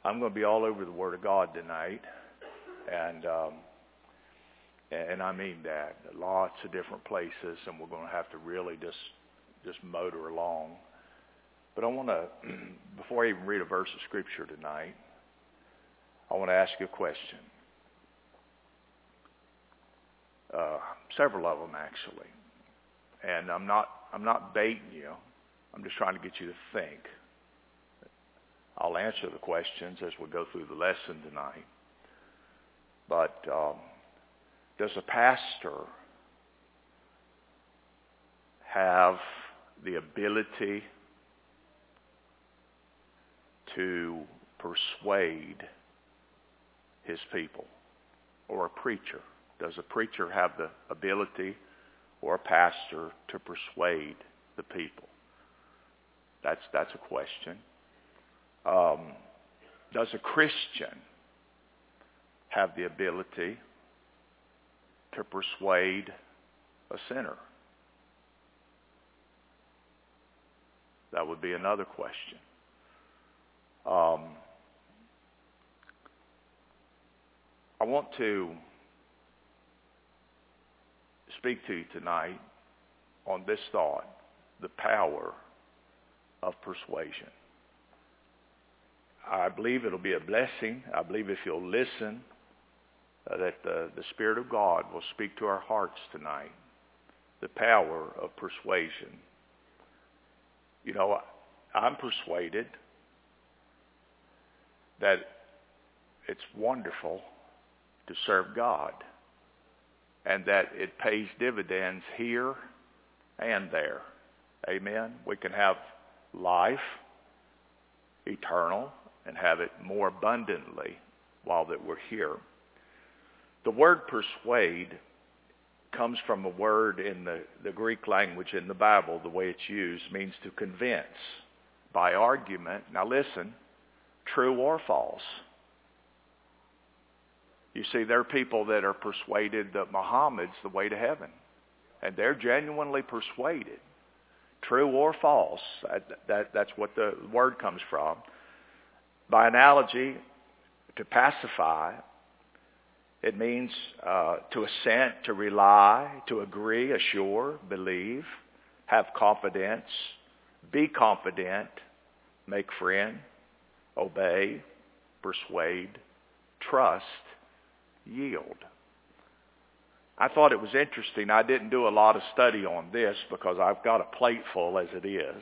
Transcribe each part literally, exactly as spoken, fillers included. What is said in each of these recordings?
I'm going to be all over the Word of God tonight, and um, and I mean that. Lots of different places, and we're going to have to really just just motor along. But I want to, before I even read a verse of Scripture tonight, I want to ask you a question. Uh, several of them, actually. And I'm not I'm not baiting you. I'm just trying to get you to think. I'll answer the questions as we go through the lesson tonight. But um, does a pastor have the ability to persuade his people? Or a preacher? Does a preacher have the ability, or a pastor, to persuade the people? That's that's a question. Um, does a Christian have the ability to persuade a sinner? That would be another question. Um, I want to speak to you tonight on this thought, the power of persuasion. I believe it'll be a blessing. I believe if you'll listen, uh, that the, the Spirit of God will speak to our hearts tonight. The power of persuasion. You know, I'm persuaded that it's wonderful to serve God, and that it pays dividends here and there. Amen? We can have life, eternal, and have it more abundantly while that we're here. The word persuade comes from a word in the, the Greek language in the Bible. The way it's used means to convince by argument. Now listen, true or false. You see, there are people that are persuaded that Muhammad's the way to heaven. And they're genuinely persuaded. True or false, that, that, that's what the word comes from. By analogy, to pacify, it means uh, to assent, to rely, to agree, assure, believe, have confidence, be confident, make friend, obey, persuade, trust, yield. I thought it was interesting. I didn't do a lot of study on this because I've got a plate full as it is.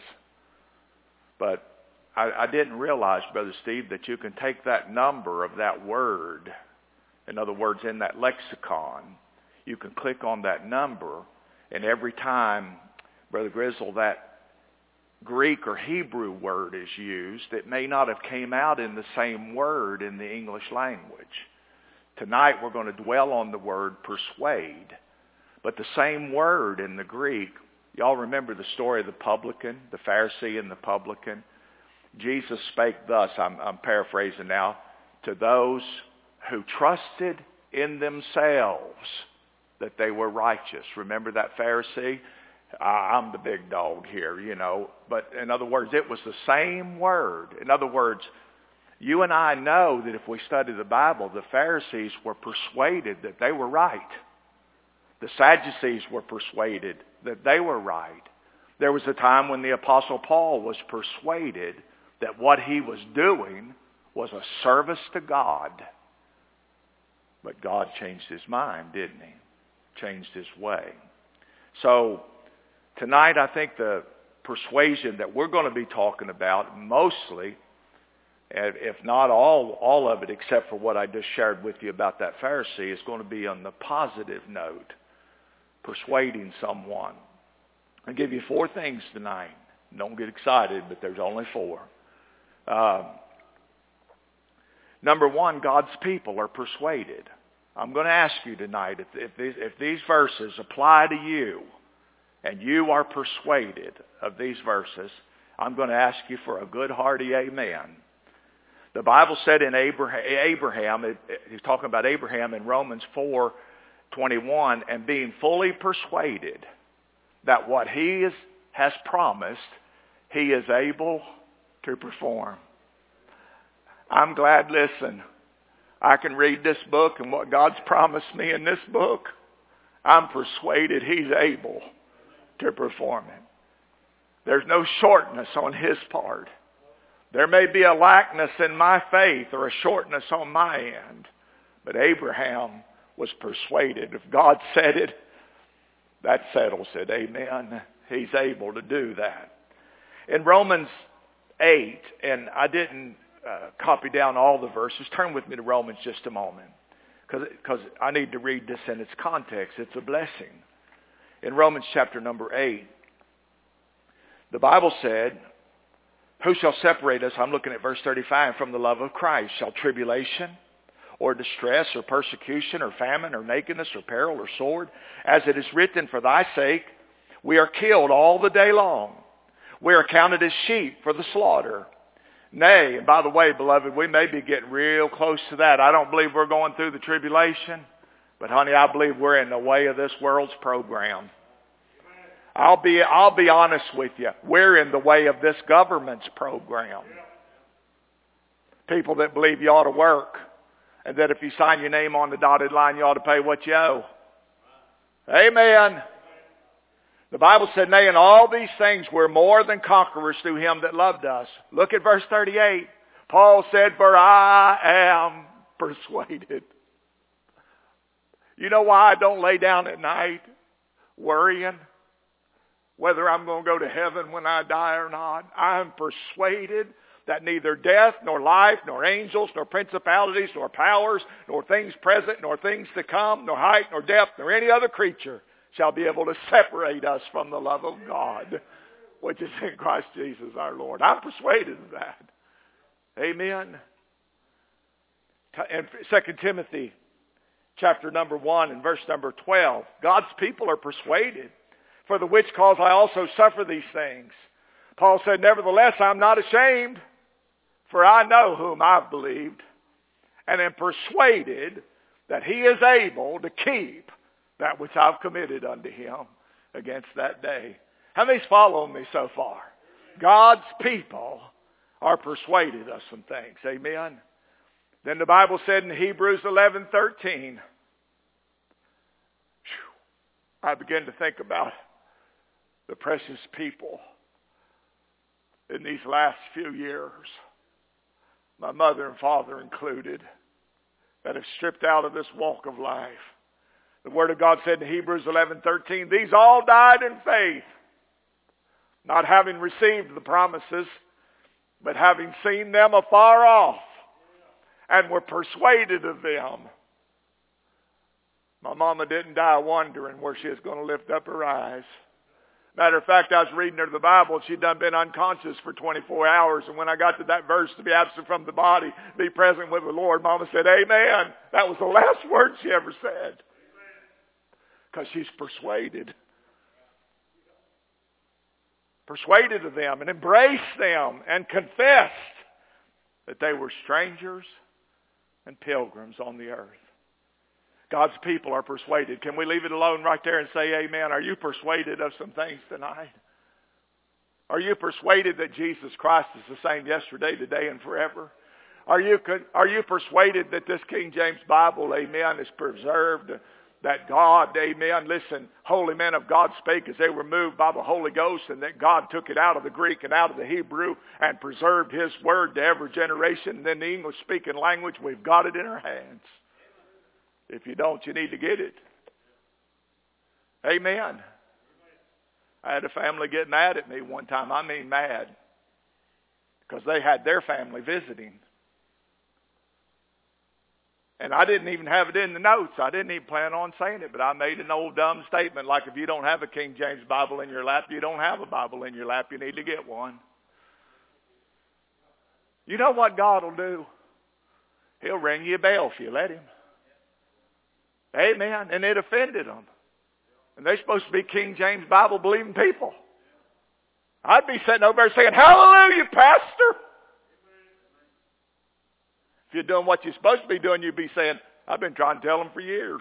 But I, I didn't realize, Brother Steve, that you can take that number of that word, in other words, in that lexicon, you can click on that number, and every time, Brother Grizzle, that Greek or Hebrew word is used, it may not have came out in the same word in the English language. Tonight we're going to dwell on the word persuade. But the same word in the Greek, y'all remember the story of the publican, the Pharisee and the publican? Jesus spake thus, I'm, I'm paraphrasing now, to those who trusted in themselves that they were righteous. Remember that Pharisee? I'm the big dog here, you know. But in other words, it was the same word. In other words, you and I know that if we study the Bible, the Pharisees were persuaded that they were right. The Sadducees were persuaded that they were right. There was a time when the Apostle Paul was persuaded that what he was doing was a service to God. But God changed his mind, didn't he? Changed his way. So tonight I think the persuasion that we're going to be talking about mostly, if not all all of it except for what I just shared with you about that Pharisee, is going to be on the positive note, persuading someone. I'll give you four things tonight. Don't get excited, but there's only four. Um, number one, God's people are persuaded. I'm going to ask you tonight, if, if, these, if these verses apply to you, and you are persuaded of these verses, I'm going to ask you for a good hearty amen. The Bible said in Abraham, Abraham it, he's talking about Abraham in Romans four twenty-one, and being fully persuaded that what he is, has promised, he is able to perform. I'm glad, listen, I can read this book and what God's promised me in this book. I'm persuaded He's able to perform it. There's no shortness on His part. There may be a lackness in my faith or a shortness on my end. But Abraham was persuaded. If God said it, that settles it. Amen. He's able to do that. In Romans eight, and I didn't uh, copy down all the verses. Turn with me to Romans just a moment. Because I need to read this in its context. It's a blessing. In Romans chapter number eight, the Bible said, who shall separate us, I'm looking at verse thirty-five, from the love of Christ? Shall tribulation or distress or persecution or famine or nakedness or peril or sword? As it is written, for thy sake we are killed all the day long. We are counted as sheep for the slaughter. Nay, and by the way, beloved, we may be getting real close to that. I don't believe we're going through the tribulation. But honey, I believe we're in the way of this world's program. I'll be, I'll be honest with you. We're in the way of this government's program. People that believe you ought to work. And that if you sign your name on the dotted line, you ought to pay what you owe. Amen. The Bible said, nay, in all these things we're more than conquerors through Him that loved us. Look at verse thirty-eight. Paul said, for I am persuaded. You know why I don't lay down at night worrying whether I'm going to go to heaven when I die or not? I'm persuaded that neither death, nor life, nor angels, nor principalities, nor powers, nor things present, nor things to come, nor height, nor depth, nor any other creature shall be able to separate us from the love of God, which is in Christ Jesus our Lord. I'm persuaded of that. Amen. In Second Timothy chapter number one and verse number twelve, God's people are persuaded, for the which cause I also suffer these things. Paul said, nevertheless, I'm not ashamed, for I know whom I've believed, and am persuaded that He is able to keep that which I've committed unto Him against that day. How many's following me so far? God's people are persuaded of some things. Amen. Then the Bible said in Hebrews eleven thirteen, I began to think about the precious people in these last few years, my mother and father included, that have stripped out of this walk of life. The Word of God said in Hebrews eleven thirteen, these all died in faith, not having received the promises, but having seen them afar off, and were persuaded of them. My mama didn't die wondering where she was going to lift up her eyes. Matter of fact, I was reading her the Bible. She'd done been unconscious for twenty-four hours. And when I got to that verse, to be absent from the body, be present with the Lord, Mama said, amen. That was the last word she ever said. Because she's persuaded. Persuaded of them and embraced them and confessed that they were strangers and pilgrims on the earth. God's people are persuaded. Can we leave it alone right there and say amen? Are you persuaded of some things tonight? Are you persuaded that Jesus Christ is the same yesterday, today, and forever? Are you, are you persuaded that this King James Bible, amen, is preserved? That God, amen, listen, holy men of God spake as they were moved by the Holy Ghost, and that God took it out of the Greek and out of the Hebrew and preserved His word to every generation. And then the English-speaking language, we've got it in our hands. If you don't, you need to get it. Amen. I had a family get mad at me one time. I mean mad. Because they had their family visiting. And I didn't even have it in the notes. I didn't even plan on saying it. But I made an old dumb statement like, if you don't have a King James Bible in your lap, you don't have a Bible in your lap. You need to get one. You know what God will do? He'll ring you a bell if you let Him. Amen. And it offended them. And they're supposed to be King James Bible believing people. I'd be sitting over there saying, hallelujah, Pastor. If you're doing what you're supposed to be doing, you'd be saying, I've been trying to tell them for years.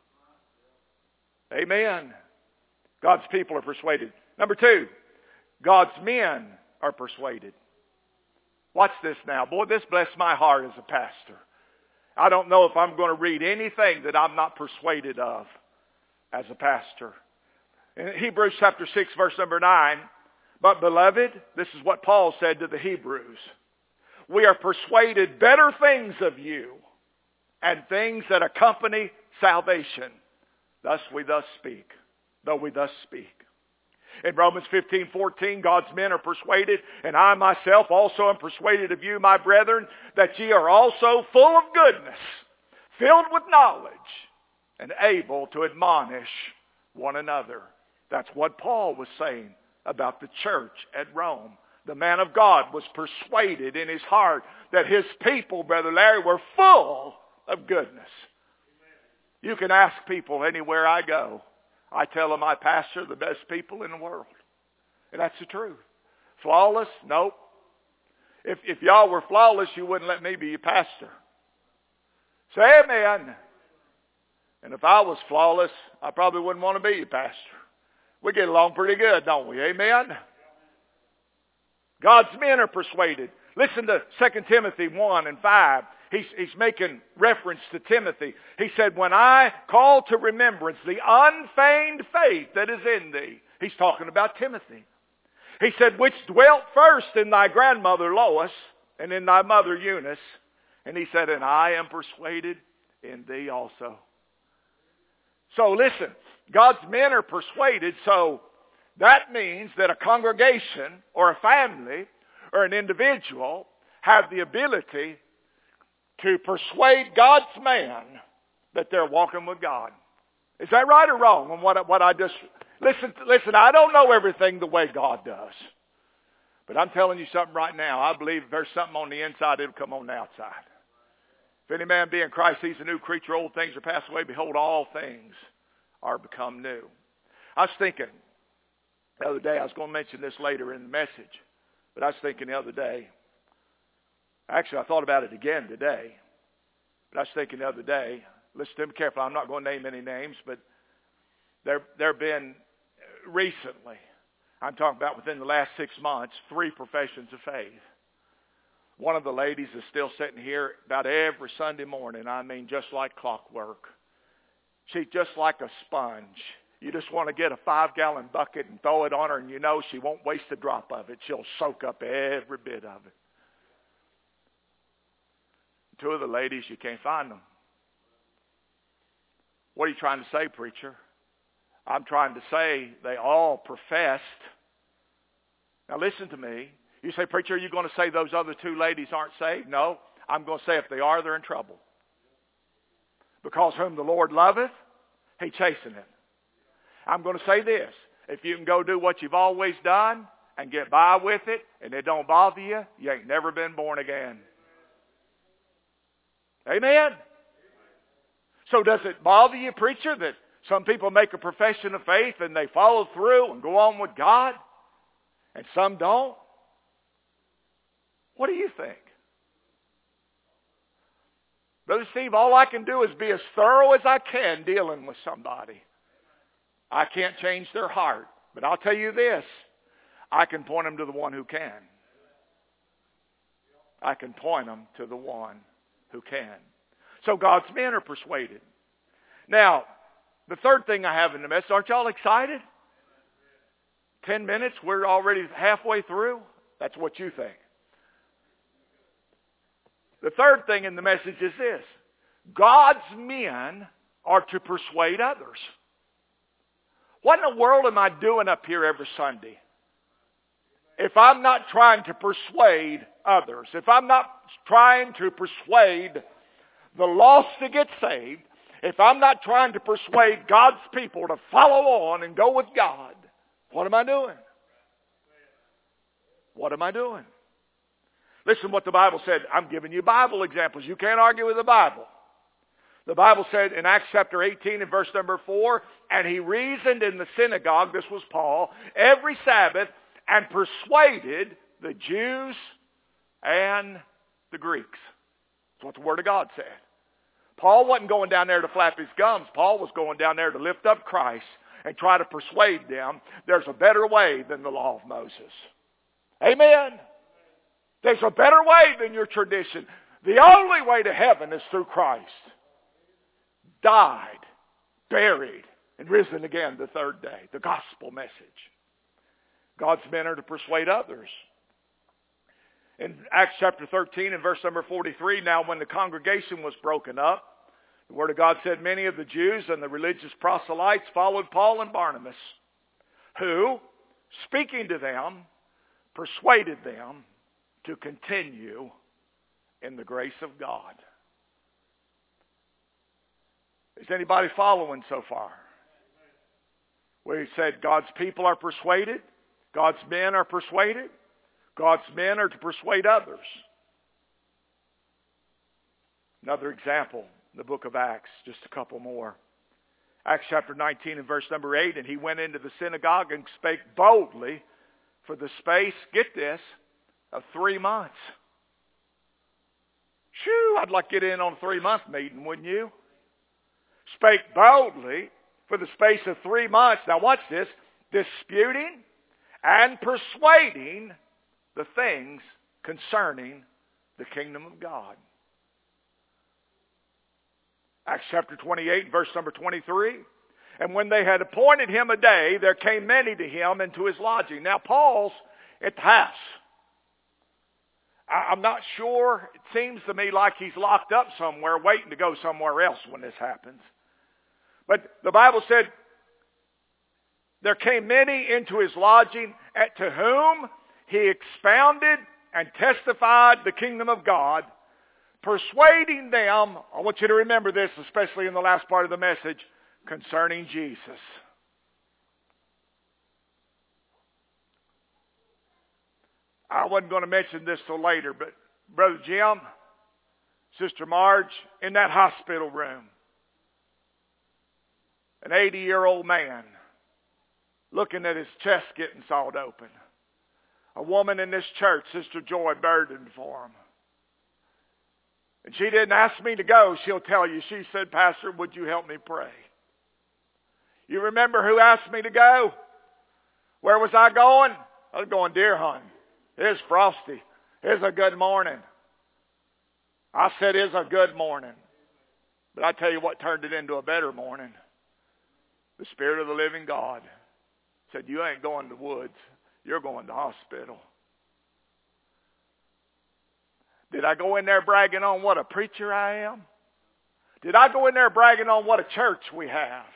Amen. God's people are persuaded. Number two, God's men are persuaded. Watch this now. Boy, this blessed my heart as a pastor. I don't know if I'm going to read anything that I'm not persuaded of as a pastor. In Hebrews chapter six, verse number nine, but beloved, this is what Paul said to the Hebrews, we are persuaded better things of you and things that accompany salvation. Thus we thus speak, though we thus speak. In Romans fifteen fourteen, God's men are persuaded, and I myself also am persuaded of you, my brethren, that ye are also full of goodness, filled with knowledge, and able to admonish one another. That's what Paul was saying about the church at Rome. The man of God was persuaded in his heart that his people, Brother Larry, were full of goodness. You can ask people anywhere I go. I tell them I pastor the best people in the world. And that's the truth. Flawless? Nope. If, if y'all were flawless, you wouldn't let me be your pastor. Say amen. And if I was flawless, I probably wouldn't want to be your pastor. We get along pretty good, don't we? Amen? God's men are persuaded. Listen to Second Timothy one and five. He's, he's making reference to Timothy. He said, when I call to remembrance the unfeigned faith that is in thee. He's talking about Timothy. He said, which dwelt first in thy grandmother Lois and in thy mother Eunice. And he said, and I am persuaded in thee also. So listen, God's men are persuaded, so that means that a congregation or a family or an individual have the ability to persuade God's man that they're walking with God. Is that right or wrong? On what, what I just listen. Listen, I don't know everything the way God does, but I'm telling you something right now. I believe if there's something on the inside, it'll come on the outside. If any man be in Christ, he's a new creature. Old things are passed away. Behold, all things are become new. I was thinking the other day. I was going to mention this later in the message, but I was thinking the other day. Actually, I thought about it again today. But I was thinking the other day, listen to me carefully, I'm not going to name any names, but there there have been recently, I'm talking about within the last six months, three professions of faith. One of the ladies is still sitting here about every Sunday morning, I mean just like clockwork. She's just like a sponge. You just want to get a five-gallon bucket and throw it on her, and you know she won't waste a drop of it. She'll soak up every bit of it. Two of the ladies, you can't find them. What are you trying to say, preacher? I'm trying to say they all professed. Now listen to me. You say, preacher, are you going to say those other two ladies aren't saved? No. I'm going to say if they are, they're in trouble. Because whom the Lord loveth, he chasteneth. I'm going to say this. If you can go do what you've always done and get by with it and it don't bother you, you ain't never been born again. Amen? So does it bother you, preacher, that some people make a profession of faith and they follow through and go on with God and some don't? What do you think? Brother Steve, all I can do is be as thorough as I can dealing with somebody. I can't change their heart. But I'll tell you this, I can point them to the one who can. I can point them to the one who can. So God's men are persuaded. Now, the third thing I have in the message, aren't y'all excited? Ten minutes, we're already halfway through. That's what you think. The third thing in the message is this. God's men are to persuade others. What in the world am I doing up here every Sunday if I'm not trying to persuade others? If I'm not trying to persuade the lost to get saved, if I'm not trying to persuade God's people to follow on and go with God, what am I doing? What am I doing? Listen what the Bible said. I'm giving you Bible examples. You can't argue with the Bible. The Bible said in Acts chapter eighteen and verse number four, and he reasoned in the synagogue, this was Paul, every Sabbath and persuaded the Jews and the Greeks. That's what the Word of God said. Paul wasn't going down there to flap his gums. Paul was going down there to lift up Christ and try to persuade them there's a better way than the law of Moses. Amen. There's a better way than your tradition. The only way to heaven is through Christ. Died, buried, and risen again the third day. The gospel message. God's men are to persuade others. In Acts chapter thirteen and verse number forty-three, now when the congregation was broken up, the Word of God said, many of the Jews and the religious proselytes followed Paul and Barnabas, who, speaking to them, persuaded them to continue in the grace of God. Is anybody following so far? We said God's people are persuaded, God's men are persuaded, God's men are to persuade others. Another example, the book of Acts, just a couple more. Acts chapter nineteen and verse number eight, and he went into the synagogue and spake boldly for the space, get this, of three months. Shoo, I'd like to get in on a three-month meeting, wouldn't you? Spake boldly for the space of three months. Now watch this. Disputing and persuading the things concerning the kingdom of God. Acts chapter twenty-eight, verse number twenty-three. And when they had appointed him a day, there came many to him into his lodging. Now Paul's at the house. I'm not sure. It seems to me like he's locked up somewhere waiting to go somewhere else when this happens. But the Bible said, there came many into his lodging, at to whom he expounded and testified the kingdom of God, persuading them, I want you to remember this, especially in the last part of the message, concerning Jesus. I wasn't going to mention this till later, but Brother Jim, Sister Marge, in that hospital room, an eighty-year-old man looking at his chest getting sawed open. A woman in this church, Sister Joy, burdened for him. And she didn't ask me to go. She'll tell you. She said, Pastor, would you help me pray? You remember who asked me to go? Where was I going? I was going deer hunting. It's frosty. It's a good morning. I said it's a good morning. But I tell you what turned it into a better morning. The Spirit of the living God said, you ain't going to the woods. You're going to the hospital. Did I go in there bragging on what a preacher I am? Did I go in there bragging on what a church we have?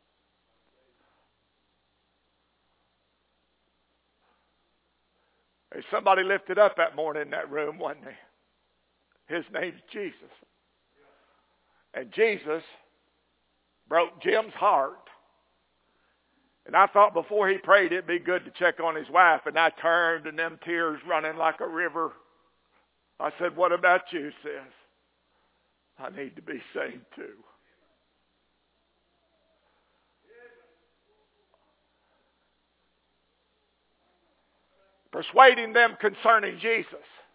Hey, somebody lifted up that morning in that room, wasn't he? His name's Jesus. And Jesus broke Jim's heart. And I thought before he prayed it'd be good to check on his wife. And I turned and them tears running like a river. I said, what about you, sis? I need to be saved too. Persuading them concerning Jesus.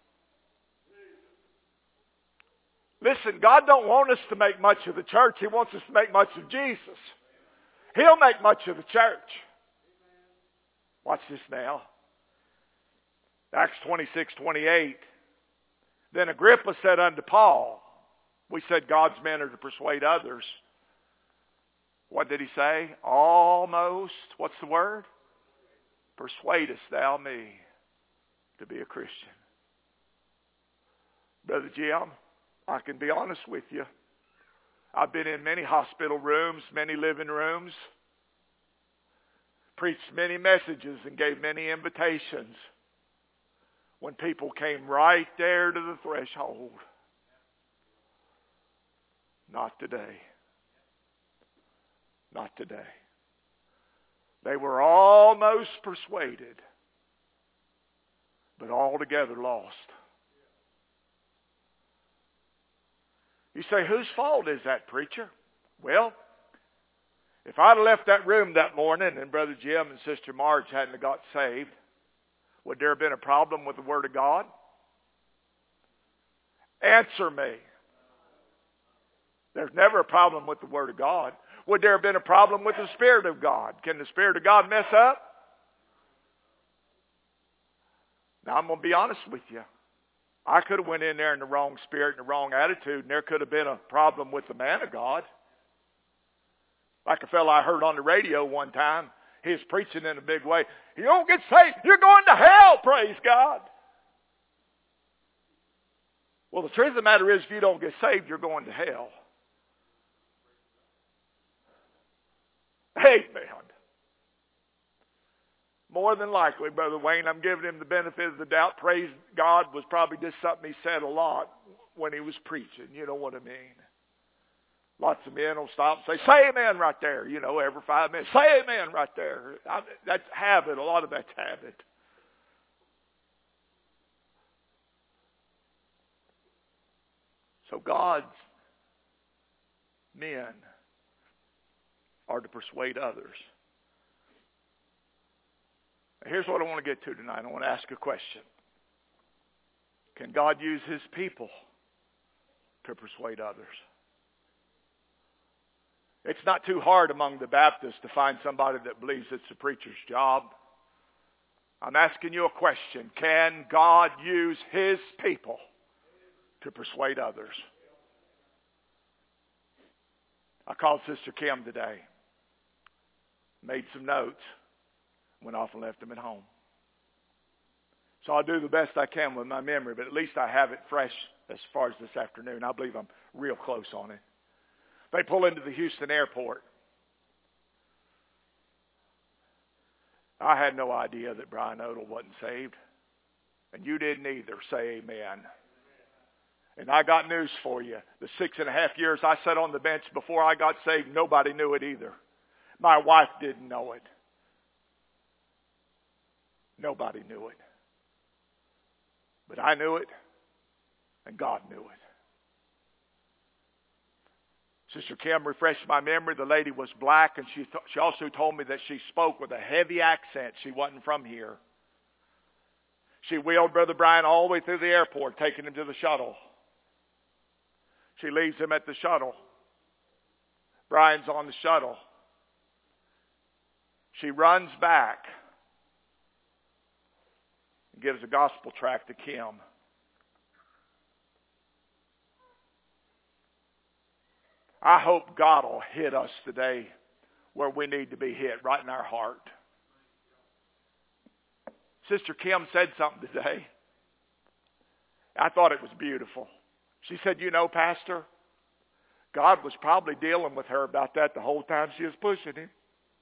Listen, God don't want us to make much of the church. He wants us to make much of Jesus. He'll make much of the church. Watch this now. Acts twenty-six, twenty-eight. Then Agrippa said unto Paul, we said God's men are to persuade others. What did he say? Almost, what's the word? Persuadest thou me to be a Christian. Brother Jim, I can be honest with you. I've been in many hospital rooms, many living rooms, preached many messages and gave many invitations when people came right there to the threshold. Not today. Not today. They were almost persuaded, but altogether lost. You say, whose fault is that, preacher? Well, if I'd have left that room that morning and Brother Jim and Sister Marge hadn't got saved, would there have been a problem with the Word of God? Answer me. There's never a problem with the Word of God. Would there have been a problem with the Spirit of God? Can the Spirit of God mess up? Now I'm going to be honest with you. I could have went in there in the wrong spirit and the wrong attitude, and there could have been a problem with the man of God. Like a fellow I heard on the radio one time, he was preaching in a big way. You don't get saved, you're going to hell, praise God. Well, the truth of the matter is, if you don't get saved, you're going to hell. Amen. More than likely, Brother Wayne, I'm giving him the benefit of the doubt. Praise God was probably just something he said a lot when he was preaching. You know what I mean? Lots of men will stop and say, say amen right there. You know, every five minutes. Say amen right there. I, that's habit. A lot of that's habit. So God's men are to persuade others. Here's what I want to get to tonight. I want to ask a question. Can God use His people to persuade others? It's not too hard among the Baptists to find somebody that believes it's the preacher's job. I'm asking you a question. Can God use His people to persuade others? I called Sister Kim today. Made some notes. Went off and left them at home. So I'll do the best I can with my memory, but at least I have it fresh as far as this afternoon. I believe I'm real close on it. They pull into the Houston airport. I had no idea that Brian Odell wasn't saved. And you didn't either. Say amen. And I got news for you. The six and a half years I sat on the bench before I got saved, nobody knew it either. My wife didn't know it. Nobody knew it. But I knew it, and God knew it. Sister Kim refreshed my memory. The lady was black, and she, th- she also told me that she spoke with a heavy accent. She wasn't from here. She wheeled Brother Brian all the way through the airport, taking him to the shuttle. She leaves him at the shuttle. Brian's on the shuttle. She runs back and gives a gospel tract to Kim. I hope God will hit us today where we need to be hit, right in our heart. Sister Kim said something today. I thought it was beautiful. She said, you know, Pastor, God was probably dealing with her about that the whole time she was pushing him.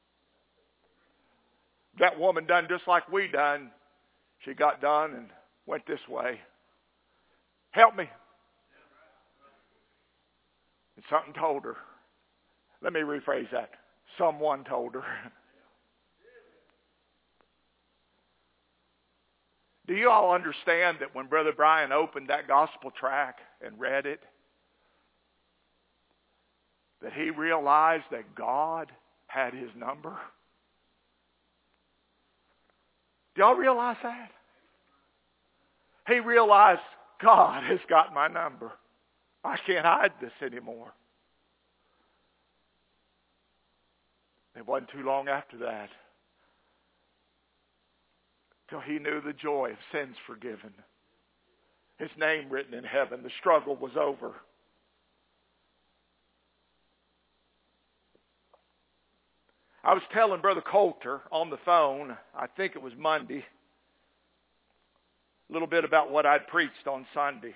That woman done just like we done. She got done and went this way. Help me. And something told her. Let me rephrase that. Someone told her. Do you all understand that when Brother Brian opened that gospel tract and read it, that he realized that God had his number? Do y'all realize that? He realized, God has got my number. I can't hide this anymore. It wasn't too long after that till he knew the joy of sins forgiven. His name written in heaven. The struggle was over. I was telling Brother Coulter on the phone, I think it was Monday, a little bit about what I'd preached on Sunday.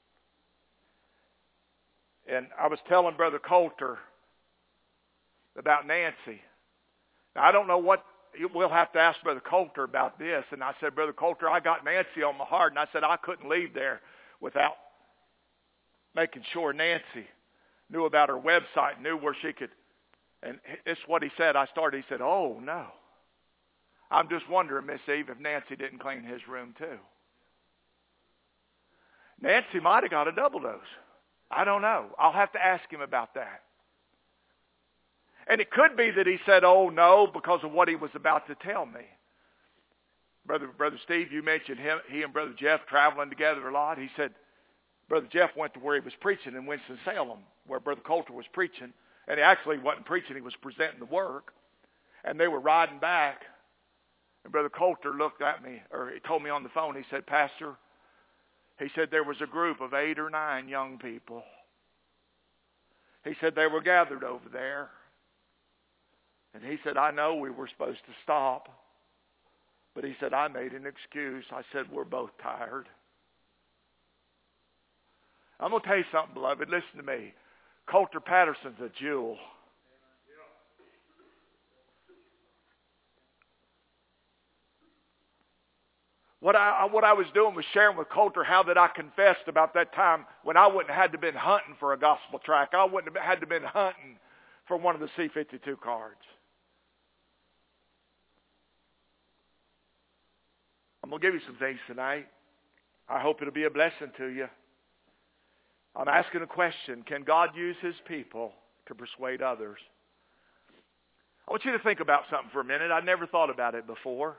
And I was telling Brother Coulter about Nancy. Now, I don't know what, we'll have to ask Brother Coulter about this. And I said, Brother Coulter, I got Nancy on my heart. And I said, I couldn't leave there without making sure Nancy knew about her website, knew where she could. And it's what he said. I started, he said, oh, no. I'm just wondering, Miss Eve, if Nancy didn't clean his room too. Nancy might have got a double dose. I don't know. I'll have to ask him about that. And it could be that he said, oh, no, because of what he was about to tell me. Brother Brother Steve, you mentioned him, he and Brother Jeff traveling together a lot. He said, Brother Jeff went to where he was preaching in Winston-Salem, where Brother Coulter was preaching. And he actually wasn't preaching, he was presenting the work. And they were riding back. And Brother Coulter looked at me, or he told me on the phone, he said, Pastor, He said there was a group of eight or nine young people. He said they were gathered over there. And he said, I know we were supposed to stop. But he said, I made an excuse. I said, we're both tired. I'm going to tell you something, beloved. Listen to me. Coulter Patterson's a jewel. What I, what I was doing was sharing with Coulter how that I confessed about that time when I wouldn't have had to been hunting for a gospel tract. I wouldn't have had to been hunting for one of the C fifty-two cards. I'm going to give you some things tonight. I hope it'll be a blessing to you. I'm asking a question. Can God use His people to persuade others? I want you to think about something for a minute. I never thought about it before.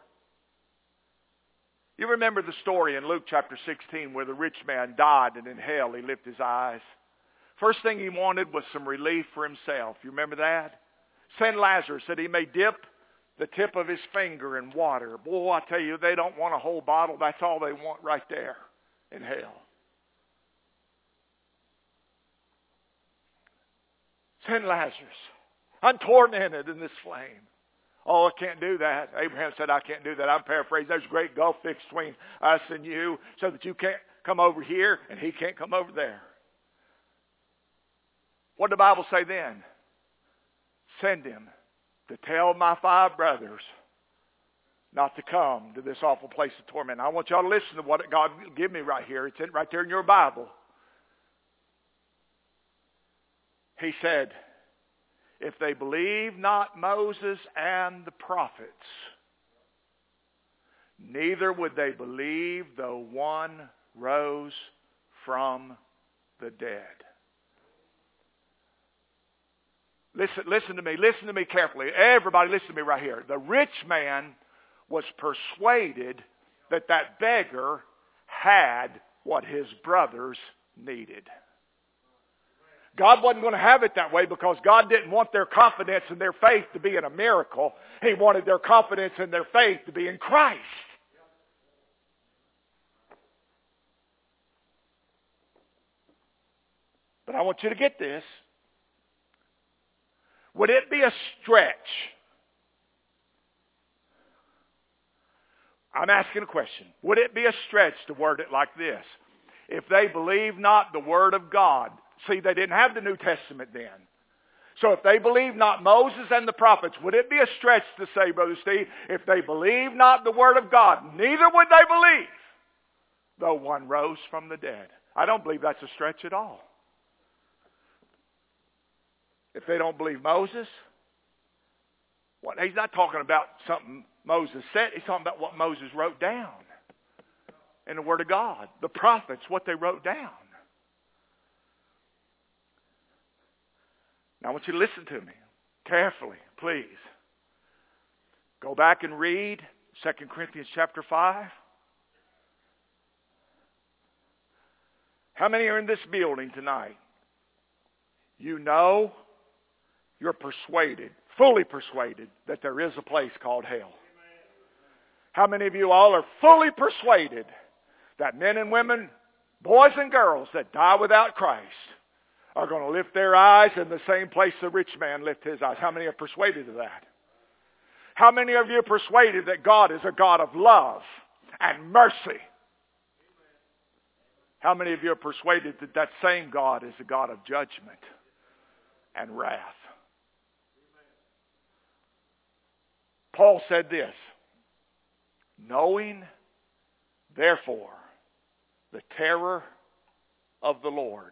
You remember the story in Luke chapter sixteen where the rich man died and in hell he lifted his eyes. First thing he wanted was some relief for himself. You remember that? Send Lazarus that he may dip the tip of his finger in water. Boy, I tell you, they don't want a whole bottle. That's all they want right there in hell. Send Lazarus. I'm tormented in this flame. Oh, I can't do that. Abraham said, I can't do that. I'm paraphrasing. There's a great gulf fixed between us and you so that you can't come over here and he can't come over there. What did the Bible say then? Send him to tell my five brothers not to come to this awful place of torment. I want y'all to listen to what God give me right here. It's in, right there in your Bible. He said, if they believe not Moses and the prophets, neither would they believe though one rose from the dead. Listen, listen to me. Listen to me carefully. Everybody listen to me right here. The rich man was persuaded that that beggar had what his brothers needed. God wasn't going to have it that way because God didn't want their confidence and their faith to be in a miracle. He wanted their confidence and their faith to be in Christ. But I want you to get this. Would it be a stretch? I'm asking a question. Would it be a stretch to word it like this? If they believe not the word of God. See, they didn't have the New Testament then. So if they believe not Moses and the prophets, would it be a stretch to say, Brother Steve, if they believe not the word of God, neither would they believe, though one rose from the dead? I don't believe that's a stretch at all. If they don't believe Moses, what, he's not talking about something Moses said. He's talking about what Moses wrote down in the Word of God. The prophets, what they wrote down. Now I want you to listen to me carefully, please. Go back and read Second Corinthians chapter five. How many are in this building tonight? You know, you're persuaded, fully persuaded, that there is a place called hell. How many of you all are fully persuaded that men and women, boys and girls that die without Christ are going to lift their eyes in the same place the rich man lifted his eyes? How many are persuaded of that? How many of you are persuaded that God is a God of love and mercy? How many of you are persuaded that that same God is a God of judgment and wrath? Paul said this, knowing, therefore, the terror of the Lord,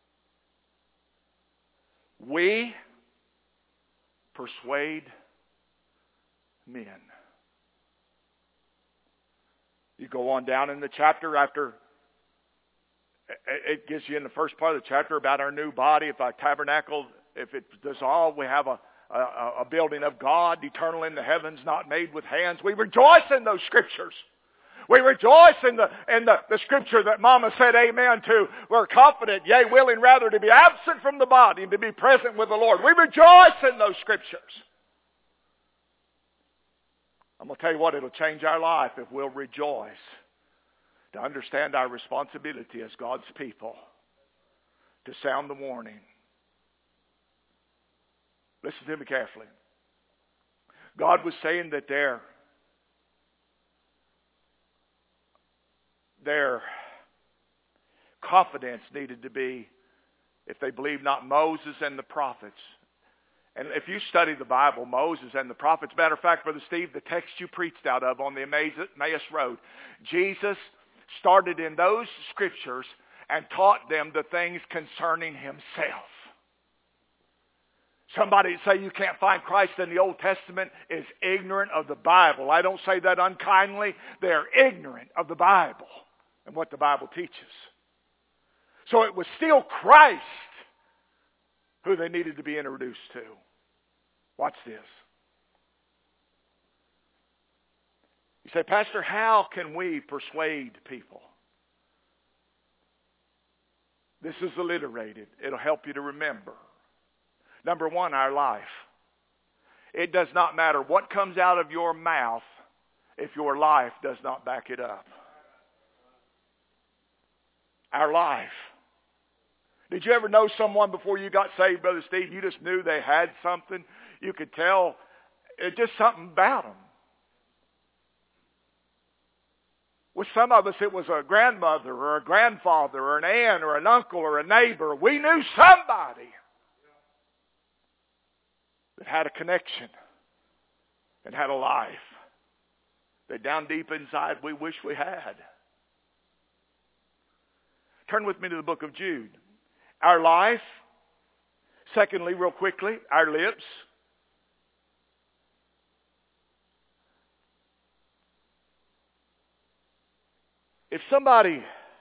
we persuade men. You go on down in the chapter after, it gives you in the first part of the chapter about our new body. If our tabernacle, if it's dissolved, we have a, a, a building of God, eternal in the heavens, not made with hands. We rejoice in those scriptures. We rejoice in the in the, the scripture that Mama said amen to. We're confident, yea, willing rather to be absent from the body and to be present with the Lord. We rejoice in those scriptures. I'm going to tell you what, it'll change our life if we'll rejoice to understand our responsibility as God's people, to sound the warning. Listen to me carefully. God was saying that their, their confidence needed to be, if they believe not Moses and the prophets. And if you study the Bible, Moses and the prophets, matter of fact, Brother Steve, the text you preached out of on the Emmaus Road, Jesus started in those scriptures and taught them the things concerning himself. Somebody say you can't find Christ in the Old Testament is ignorant of the Bible. I don't say that unkindly. They're ignorant of the Bible and what the Bible teaches. So it was still Christ who they needed to be introduced to. Watch this. You say, Pastor, how can we persuade people? This is alliterated. It'll help you to remember. Number one, our life. It does not matter what comes out of your mouth if your life does not back it up. Our life. Did you ever know someone before you got saved, Brother Steve, you just knew they had something? You could tell it just something about them. With some of us, it was a grandmother or a grandfather or an aunt or an uncle or a neighbor. We knew somebody that had a connection and had a life that down deep inside we wish we had. Turn with me to the book of Jude. Our life. Secondly, real quickly, our lips. If somebody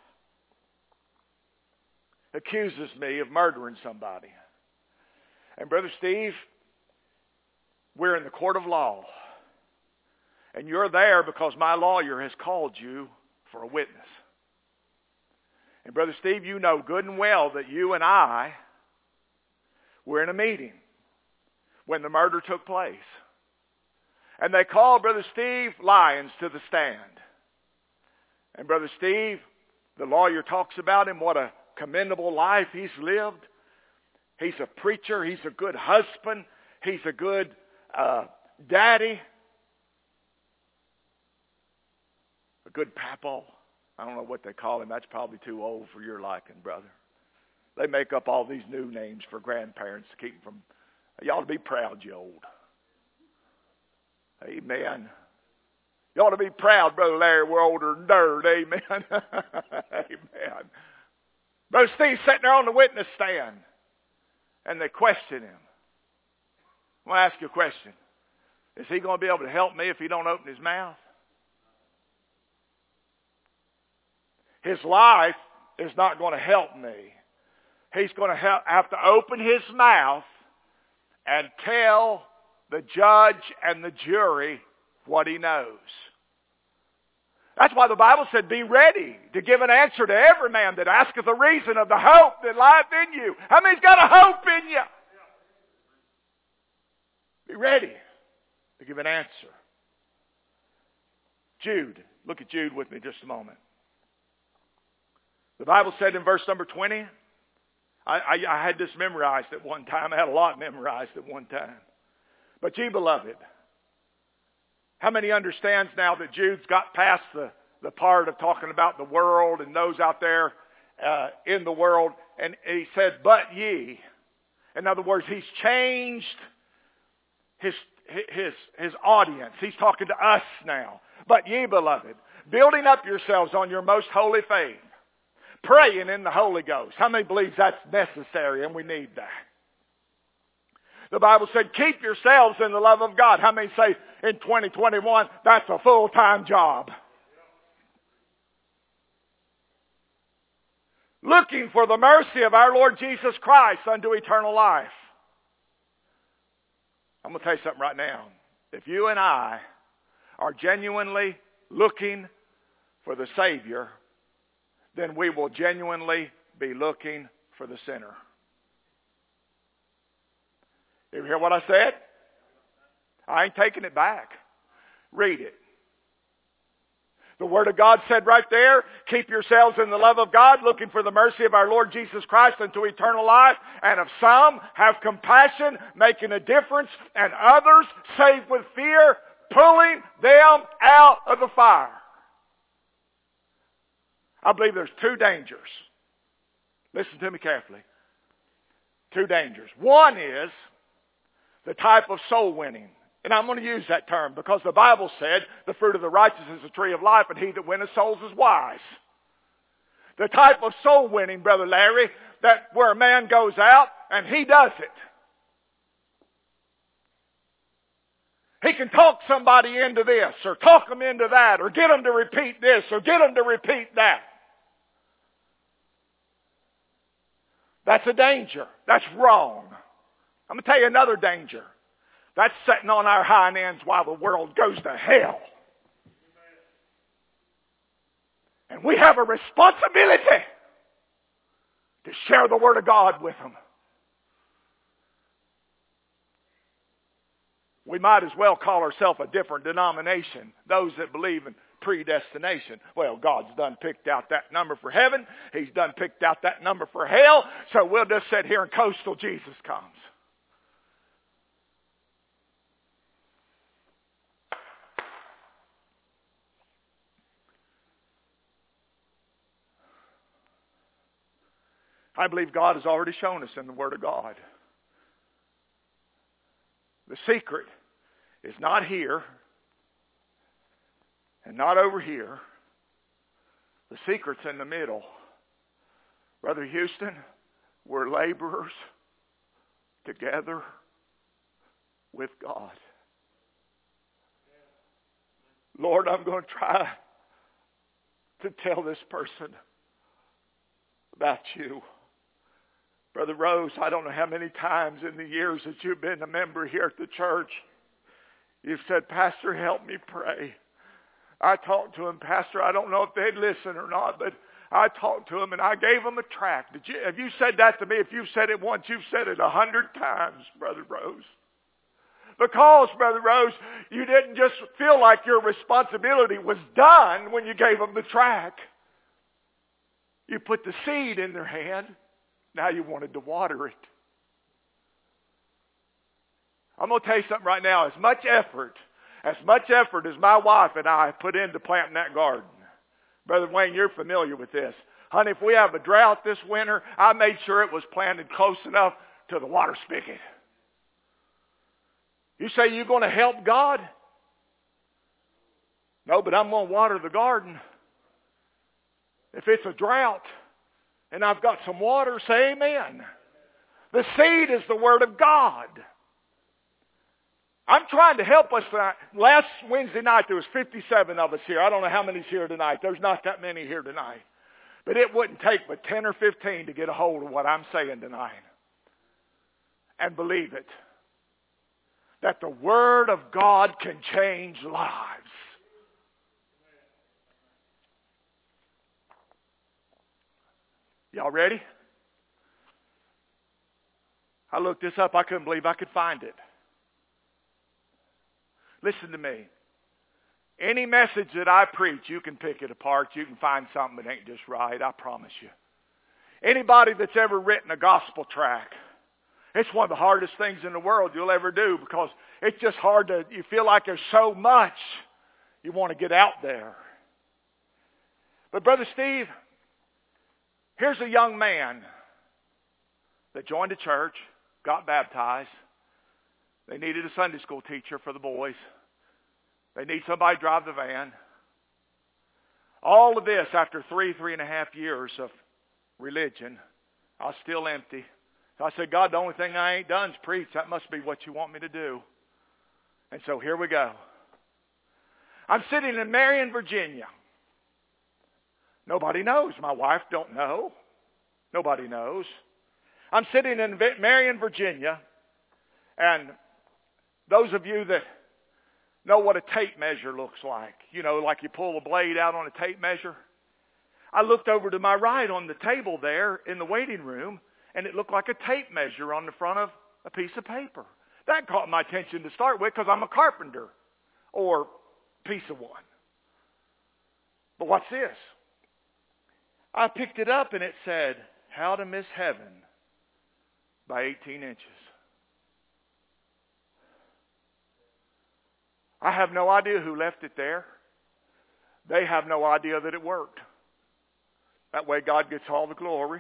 accuses me of murdering somebody, and Brother Steve, we're in the court of law, and you're there because my lawyer has called you for a witness. And Brother Steve, you know good and well that you and I were in a meeting when the murder took place. And they called Brother Steve Lyons to the stand. And Brother Steve, the lawyer talks about him, what a commendable life he's lived. He's a preacher. He's a good husband. He's a good uh, daddy. A good papa. I don't know what they call him. That's probably too old for your liking, brother. They make up all these new names for grandparents to keep them from... You ought to be proud, you old. Amen. You ought to be proud, Brother Larry. We're older than dirt. Amen. Amen. Brother Steve's sitting there on the witness stand. And they question him. I'm going to ask you a question. Is he going to be able to help me if he don't open his mouth? His life is not going to help me. He's going to have, have to open his mouth and tell the judge and the jury what he knows. That's why the Bible said, be ready to give an answer to every man that asketh a reason of the hope that lieth in you. How many's got a hope in you? Be ready to give an answer. Jude. Look at Jude with me just a moment. The Bible said in verse number twenty, I, I, I had this memorized at one time. I had a lot memorized at one time. But ye beloved, how many understands now that Jude's got past the, the part of talking about the world and those out there uh, in the world? And he said, but ye. In other words, he's changed his, his, his audience. He's talking to us now. But ye beloved, building up yourselves on your most holy faith, praying in the Holy Ghost. How many believes that's necessary and we need that? The Bible said, keep yourselves in the love of God. How many say in twenty twenty-one, that's a full-time job? Looking for the mercy of our Lord Jesus Christ unto eternal life. I'm going to tell you something right now. If you and I are genuinely looking for the Savior, then we will genuinely be looking for the sinner. You hear what I said? I ain't taking it back. Read it. The Word of God said right there, keep yourselves in the love of God, looking for the mercy of our Lord Jesus Christ unto eternal life. And of some, have compassion, making a difference, and others, save with fear, pulling them out of the fire. I believe there's two dangers. Listen to me carefully. Two dangers. One is the type of soul winning. And I'm going to use that term because the Bible said the fruit of the righteous is the tree of life, and he that winneth souls is wise. The type of soul winning, Brother Larry, that where a man goes out and he does it. He can talk somebody into this or talk them into that or get them to repeat this or get them to repeat that. That's a danger. That's wrong. I'm going to tell you another danger. That's sitting on our hind ends while the world goes to hell. And we have a responsibility to share the Word of God with them. We might as well call ourselves a different denomination, those that believe in predestination. Well, God's done picked out that number for heaven. He's done picked out that number for hell. So we'll just sit here and coast till Jesus comes. I believe God has already shown us in the Word of God. The secret is not here and not over here. The secret's in the middle. Brother Houston, we're laborers together with God. Lord, I'm going to try to tell this person about you. Brother Rose, I don't know how many times in the years that you've been a member here at the church, you've said, Pastor, help me pray. I talked to him, Pastor, I don't know if they'd listen or not, but I talked to him and I gave him a tract. Did you, have you said that to me? If you've said it once, you've said it a hundred times, Brother Rose. Because, Brother Rose, you didn't just feel like your responsibility was done when you gave them the tract. You put the seed in their hand. Now you wanted to water it. I'm going to tell you something right now. As much effort, as much effort as my wife and I put into planting that garden. Brother Wayne, you're familiar with this. Honey, if we have a drought this winter, I made sure it was planted close enough to the water spigot. You say you're going to help God? No, but I'm going to water the garden. If it's a drought, and I've got some water, say amen. The seed is the Word of God. I'm trying to help us tonight. Last Wednesday night there was fifty-seven of us here. I don't know how many's here tonight. There's not that many here tonight. But it wouldn't take but ten or fifteen to get a hold of what I'm saying tonight. And believe it. That the Word of God can change lives. Y'all ready? I looked this up. I couldn't believe I could find it. Listen to me. Any message that I preach, you can pick it apart. You can find something that ain't just right. I promise you. Anybody that's ever written a gospel tract, it's one of the hardest things in the world you'll ever do because it's just hard to, you feel like there's so much you want to get out there. But Brother Steve, here's a young man that joined a church, got baptized. They needed a Sunday school teacher for the boys. They need somebody to drive the van. All of this after three, three and a half years of religion. I was still empty. So I said, God, the only thing I ain't done is preach. That must be what you want me to do. And so here we go. I'm sitting in Marion, Virginia. Nobody knows. My wife don't know. Nobody knows. I'm sitting in Marion, Virginia, and those of you that know what a tape measure looks like, you know, like you pull a blade out on a tape measure. I looked over to my right on the table there in the waiting room, and it looked like a tape measure on the front of a piece of paper. That caught my attention to start with because I'm a carpenter, or piece of one. But watch this. I picked it up and it said, How to Miss Heaven by eighteen inches. I have no idea who left it there. They have no idea that it worked. That way God gets all the glory.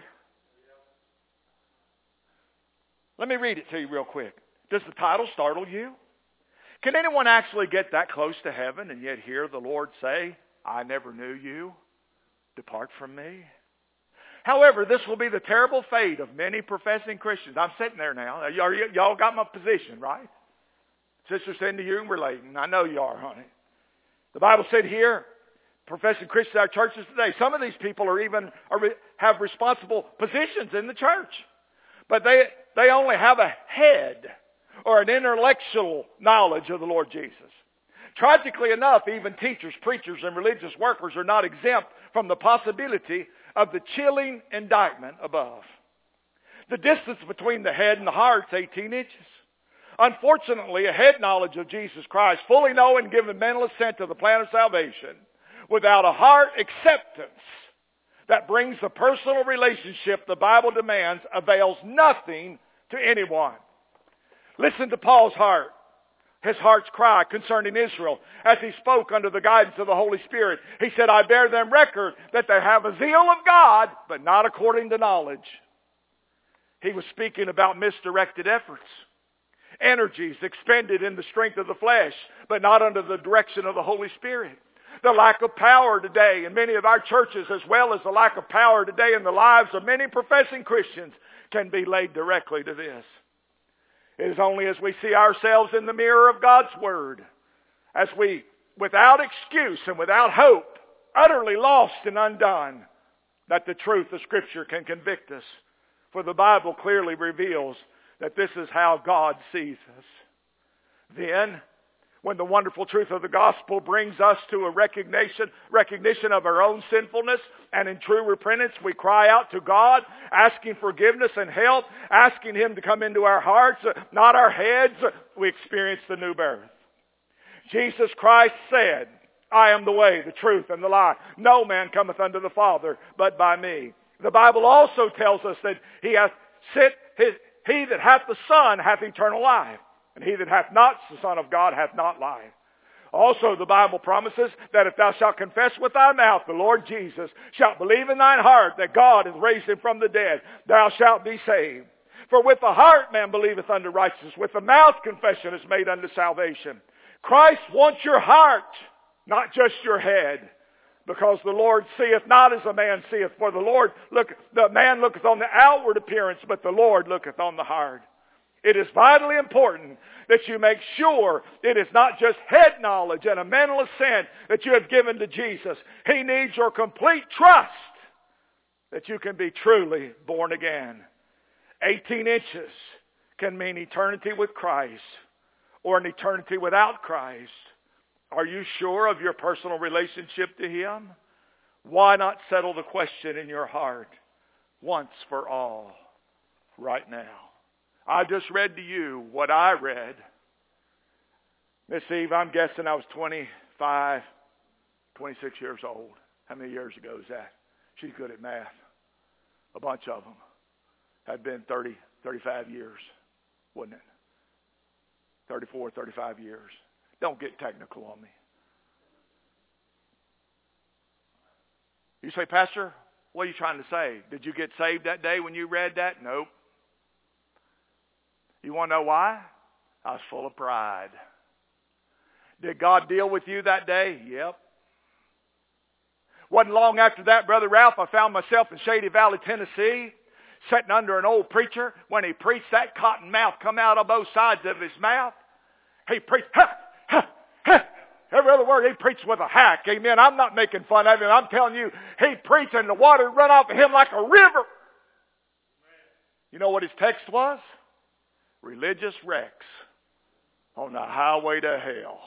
Let me read it to you real quick. Does the title startle you? Can anyone actually get that close to heaven and yet hear the Lord say, I never knew you. Depart from me. However, this will be the terrible fate of many professing Christians. I'm sitting there now. Are y- y'all got my position, right? Sister Cindy, you're relating. I know you are, honey. The Bible said here, professing Christians in our churches today, some of these people are even are, have responsible positions in the church. But they, they only have a head or an intellectual knowledge of the Lord Jesus. Tragically enough, even teachers, preachers, and religious workers are not exempt from the possibility of the chilling indictment above. The distance between the head and the heart is eighteen inches. Unfortunately, a head knowledge of Jesus Christ, fully knowing and giving mental assent to the plan of salvation, without a heart acceptance that brings the personal relationship the Bible demands, avails nothing to anyone. Listen to Paul's heart. His heart's cry concerning Israel as he spoke under the guidance of the Holy Spirit. He said, I bear them record that they have a zeal of God, but not according to knowledge. He was speaking about misdirected efforts, energies expended in the strength of the flesh, but not under the direction of the Holy Spirit. The lack of power today in many of our churches, as well as the lack of power today in the lives of many professing Christians, can be laid directly to this. It is only as we see ourselves in the mirror of God's Word, as we, without excuse and without hope, utterly lost and undone, that the truth of Scripture can convict us. For the Bible clearly reveals that this is how God sees us. Then, when the wonderful truth of the gospel brings us to a recognition, recognition of our own sinfulness, and in true repentance we cry out to God, asking forgiveness and help, asking Him to come into our hearts, not our heads, we experience the new birth. Jesus Christ said, I am the way, the truth, and the life. No man cometh unto the Father but by me. The Bible also tells us that He hath sent his, He that hath the Son hath eternal life. And he that hath not the Son of God hath not life. Also the Bible promises that if thou shalt confess with thy mouth the Lord Jesus, shalt believe in thine heart that God hath raised him from the dead, thou shalt be saved. For with the heart man believeth unto righteousness, with the mouth confession is made unto salvation. Christ wants your heart, not just your head. Because the Lord seeth not as a man seeth. For the Lord look, the man looketh on the outward appearance, but the Lord looketh on the heart. It is vitally important that you make sure it is not just head knowledge and a mental assent that you have given to Jesus. He needs your complete trust that you can be truly born again. eighteen inches can mean eternity with Christ or an eternity without Christ. Are you sure of your personal relationship to Him? Why not settle the question in your heart once for all right now? I just read to you what I read. Miss Eve, I'm guessing I was twenty-five, twenty-six years old. How many years ago is that? She's good at math. A bunch of them had been thirty, thirty-five years, wasn't it? thirty-four, thirty-five years. Don't get technical on me. You say, Pastor, what are you trying to say? Did you get saved that day when you read that? Nope. You want to know why? I was full of pride. Did God deal with you that day? Yep. Wasn't long after that, Brother Ralph, I found myself in Shady Valley, Tennessee, sitting under an old preacher. When he preached, that cotton mouth come out of both sides of his mouth. He preached, ha, ha, ha. Every other word he preached with a hack. Amen. I'm not making fun of him. I'm telling you, he preached and the water run off of him like a river. You know what his text was? Religious wrecks on the highway to hell.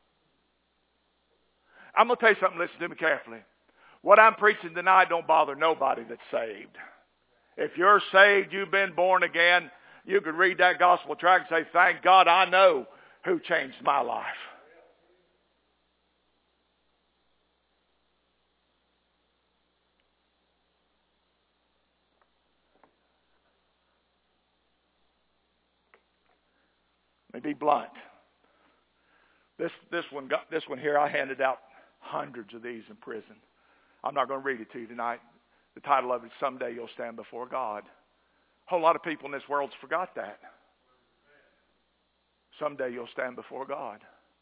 I'm going to tell you something. Listen to me carefully. What I'm preaching tonight don't bother nobody that's saved. If you're saved, you've been born again, you could read that gospel tract and say, thank God I know who changed my life. Let me be blunt. This this one got, this one here, I handed out hundreds of these in prison. I'm not going to read it to you tonight. The title of it is Someday You'll Stand Before God. A whole lot of people in this world's forgot that. Someday you'll stand before God.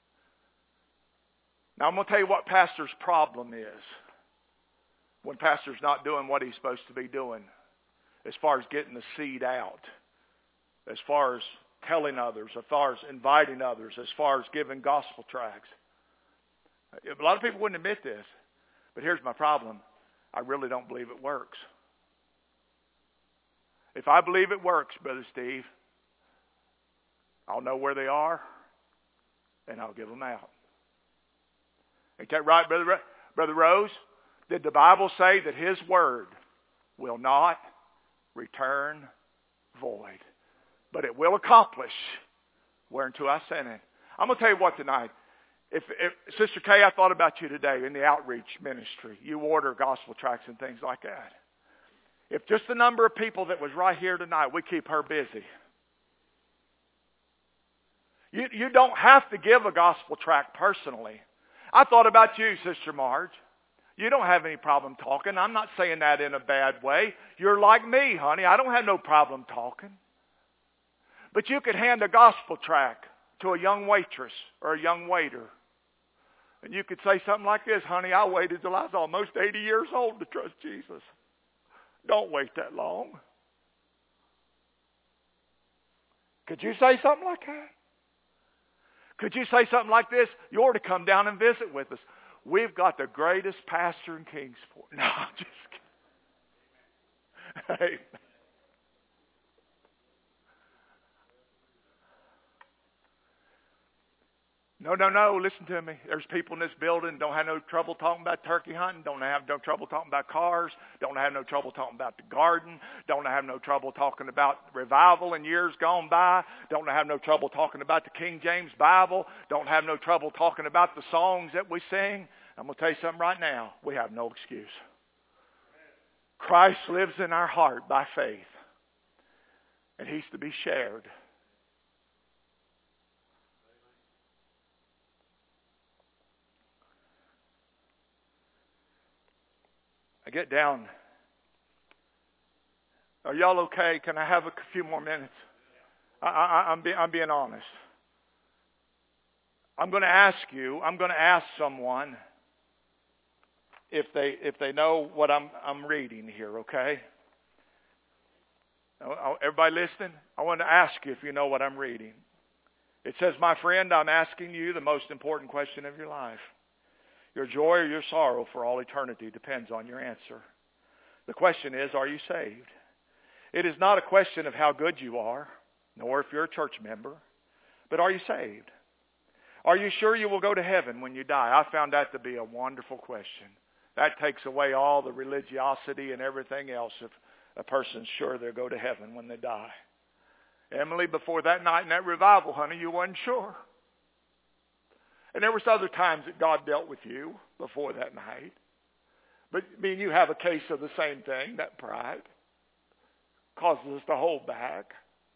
Now I'm going to tell you what pastor's problem is when pastor's not doing what he's supposed to be doing as far as getting the seed out, as far as telling others, as far as inviting others, as far as giving gospel tracts. A lot of people wouldn't admit this, but here's my problem. I really don't believe it works. If I believe it works, Brother Steve, I'll know where they are, and I'll give them out. Ain't that right, Brother, Ro- Brother Rose? Did the Bible say that His word will not return void, but it will accomplish whereunto I sent it? I'm going to tell you what tonight. If, if Sister Kay, I thought about you today in the outreach ministry. You order gospel tracts and things like that. If just the number of people that was right here tonight, we keep her busy. You, you don't have to give a gospel tract personally. I thought about you, Sister Marge. You don't have any problem talking. I'm not saying that in a bad way. You're like me, honey. I don't have no problem talking. But you could hand a gospel tract to a young waitress or a young waiter. And you could say something like this, honey, I waited till I was almost eighty years old to trust Jesus. Don't wait that long. Could you say something like that? Could you say something like this? You ought to come down and visit with us. We've got the greatest pastor in Kingsport. No, I'm just kidding. Hey. No, no, no, listen to me. There's people in this building don't have no trouble talking about turkey hunting, don't have no trouble talking about cars, don't have no trouble talking about the garden, don't have no trouble talking about revival in years gone by, don't have no trouble talking about the King James Bible, don't have no trouble talking about the songs that we sing. I'm going to tell you something right now. We have no excuse. Christ lives in our heart by faith, and He's to be shared. I get down. Are y'all okay? Can I have a few more minutes? I, I, I'm, be, I'm being honest. I'm going to ask you, I'm going to ask someone if they if they know what I'm I'm reading here, okay? Everybody listening? I want to ask you if you know what I'm reading. It says, my friend, I'm asking you the most important question of your life. Your joy or your sorrow for all eternity depends on your answer. The question is, are you saved? It is not a question of how good you are, nor if you're a church member, but are you saved? Are you sure you will go to heaven when you die? I found that to be a wonderful question. That takes away all the religiosity and everything else if a person's sure they'll go to heaven when they die. Emily, before that night in that revival, honey, you wasn't sure. And there was other times that God dealt with you before that night. But I mean, you have a case of the same thing, that pride causes us to hold back.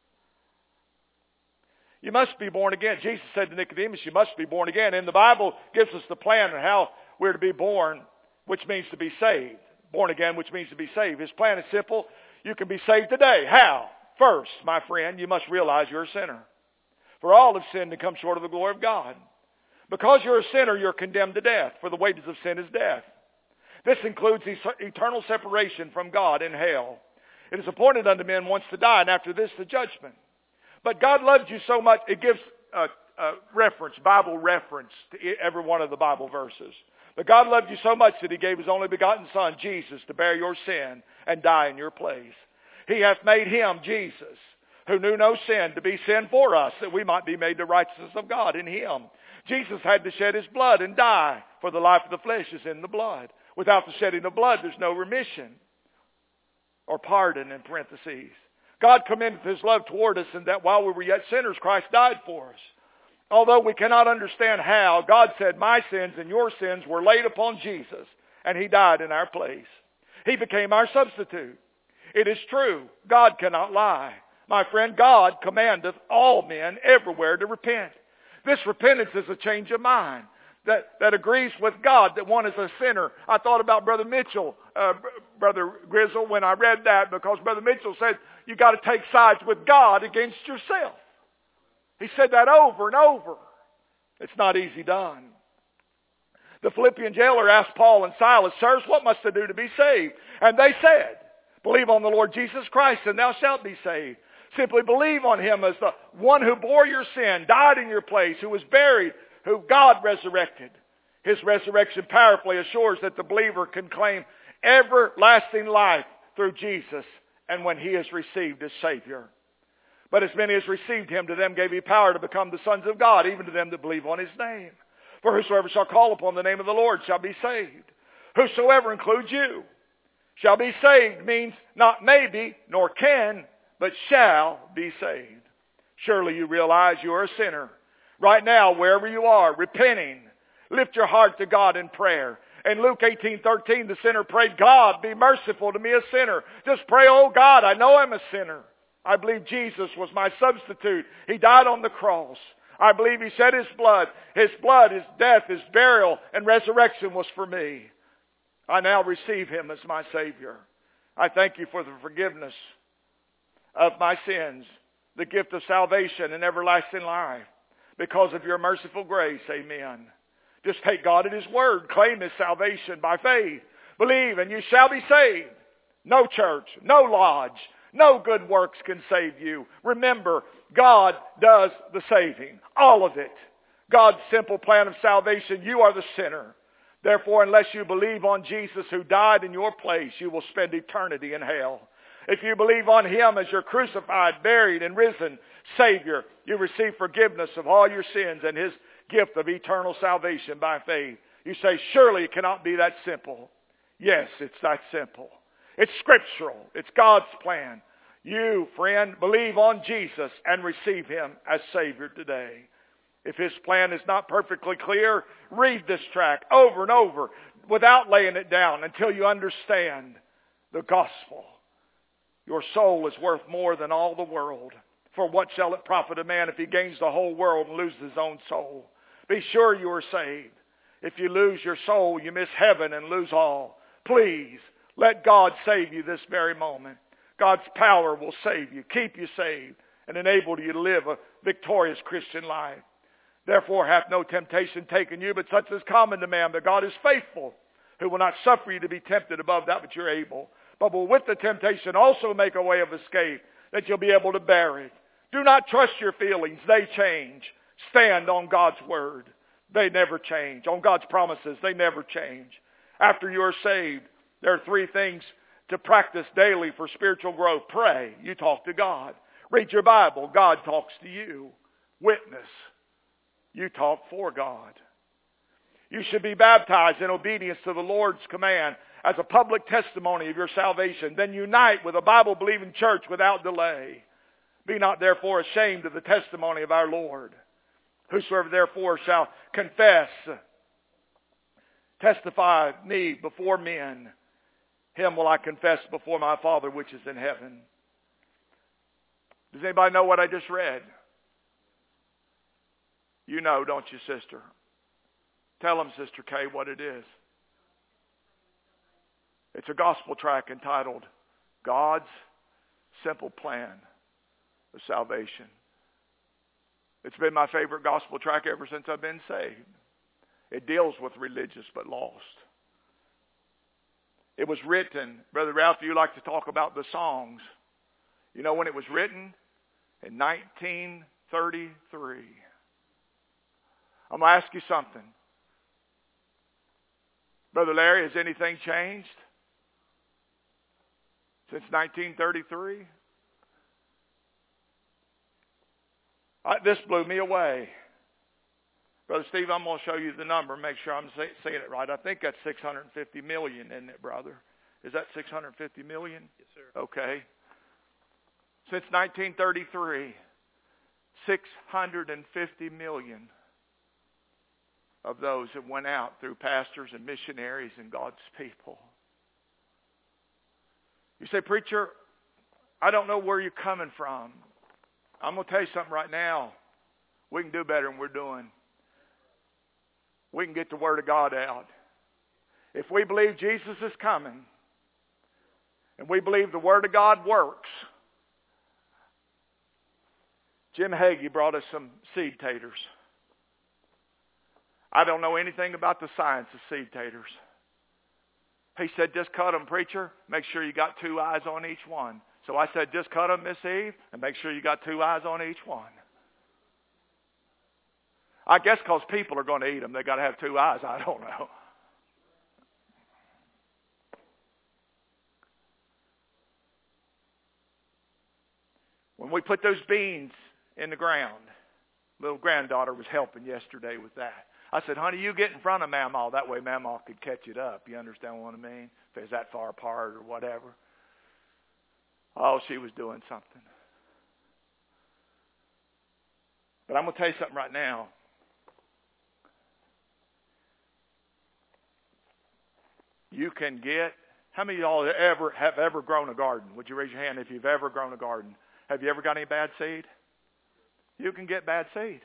You must be born again. Jesus said to Nicodemus, you must be born again. And the Bible gives us the plan of how we're to be born, which means to be saved. Born again, which means to be saved. His plan is simple. You can be saved today. How? First, my friend, you must realize you're a sinner. For all have sinned and come short of the glory of God. Because you're a sinner, you're condemned to death, for the wages of sin is death. This includes eternal separation from God in hell. It is appointed unto men once to die, and after this the judgment. But God loved you so much, it gives a, a reference, Bible reference to every one of the Bible verses. But God loved you so much that He gave His only begotten Son, Jesus, to bear your sin and die in your place. He hath made Him, Jesus, who knew no sin, to be sin for us, that we might be made the righteousness of God in Him. Jesus had to shed His blood and die, for the life of the flesh is in the blood. Without the shedding of blood, there's no remission or pardon in parentheses. God commended His love toward us in that while we were yet sinners, Christ died for us. Although we cannot understand how, God said, my sins and your sins were laid upon Jesus, and He died in our place. He became our substitute. It is true, God cannot lie. My friend, God commandeth all men everywhere to repent. This repentance is a change of mind that, that agrees with God that one is a sinner. I thought about Brother Mitchell, uh, Brother Grizzle, when I read that, because Brother Mitchell said you got to take sides with God against yourself. He said that over and over. It's not easy done. The Philippian jailer asked Paul and Silas, Sirs, what must I do to be saved? And they said, believe on the Lord Jesus Christ and thou shalt be saved. Simply believe on him as the one who bore your sin, died in your place, who was buried, who God resurrected. His resurrection powerfully assures that the believer can claim everlasting life through Jesus and when he is received as Savior. But as many as received him, to them gave he power to become the sons of God, even to them that believe on his name. For whosoever shall call upon the name of the Lord shall be saved. Whosoever includes you. Shall be saved means not maybe, nor can, but shall be saved. Surely you realize you are a sinner. Right now, wherever you are, repenting, lift your heart to God in prayer. In Luke eighteen thirteen, the sinner prayed, God, be merciful to me, a sinner. Just pray, oh God, I know I'm a sinner. I believe Jesus was my substitute. He died on the cross. I believe he shed his blood. His blood, his death, his burial, and resurrection was for me. I now receive him as my Savior. I thank you for the forgiveness of my sins, the gift of salvation and everlasting life. Because of your merciful grace, amen. Just take God at his word. Claim his salvation by faith. Believe and you shall be saved. No church, no lodge, no good works can save you. Remember, God does the saving. All of it. God's simple plan of salvation. You are the sinner. Therefore, unless you believe on Jesus who died in your place, you will spend eternity in hell. If you believe on him as your crucified, buried, and risen Savior, you receive forgiveness of all your sins and his gift of eternal salvation by faith. You say, surely it cannot be that simple. Yes, it's that simple. It's scriptural. It's God's plan. You, friend, believe on Jesus and receive him as Savior today. If his plan is not perfectly clear, read this tract over and over without laying it down until you understand the gospel. Your soul is worth more than all the world. For what shall it profit a man if he gains the whole world and loses his own soul? Be sure you are saved. If you lose your soul, you miss heaven and lose all. Please, let God save you this very moment. God's power will save you, keep you saved, and enable you to live a victorious Christian life. Therefore hath no temptation taken you, but such is common to man. But God is faithful, who will not suffer you to be tempted above that which you're able, but will with the temptation also make a way of escape, that you'll be able to bear it. Do not trust your feelings. They change. Stand on God's word. They never change. On God's promises, they never change. After you are saved, there are three things to practice daily for spiritual growth. Pray. You talk to God. Read your Bible. God talks to you. Witness. You talk for God. You should be baptized in obedience to the Lord's command as a public testimony of your salvation. Then unite with a Bible-believing church without delay. Be not therefore ashamed of the testimony of our Lord. Whosoever therefore shall confess, testify me before men, him will I confess before my Father which is in heaven. Does anybody know what I just read? You know, don't you, sister? Tell them, Sister Kay, what it is. It's a gospel tract entitled, God's Simple Plan of Salvation. It's been my favorite gospel tract ever since I've been saved. It deals with religious but lost. It was written, Brother Ralph, you like to talk about the songs. You know when it was written? In nineteen thirty-three. I'm going to ask you something. Brother Larry, has anything changed since nineteen thirty-three? I, this blew me away. Brother Steve, I'm going to show you the number and make sure I'm say, saying it right. I think that's six hundred fifty million, isn't it, brother? Is that six hundred fifty million? Yes, sir. Okay. Since nineteen thirty-three, six hundred fifty million of those have went out through pastors and missionaries and God's people. You say, preacher, I don't know where you're coming from. I'm going to tell you something right now. We can do better than we're doing. We can get the Word of God out. If we believe Jesus is coming, and we believe the Word of God works, Jim Hagee brought us some seed taters. I don't know anything about the science of seed taters. He said, just cut them, preacher. Make sure you got two eyes on each one. So I said, just cut them, Miss Eve, and make sure you got two eyes on each one. I guess because people are going to eat them, they got to have two eyes. I don't know. When we put those beans in the ground, little granddaughter was helping yesterday with that. I said, honey, you get in front of Mamaw. That way Mamaw could catch it up. You understand what I mean? If it's that far apart or whatever. Oh, she was doing something. But I'm going to tell you something right now. You can get, how many of y'all ever have ever grown a garden? Would you raise your hand if you've ever grown a garden? Have you ever got any bad seed? You can get bad seed.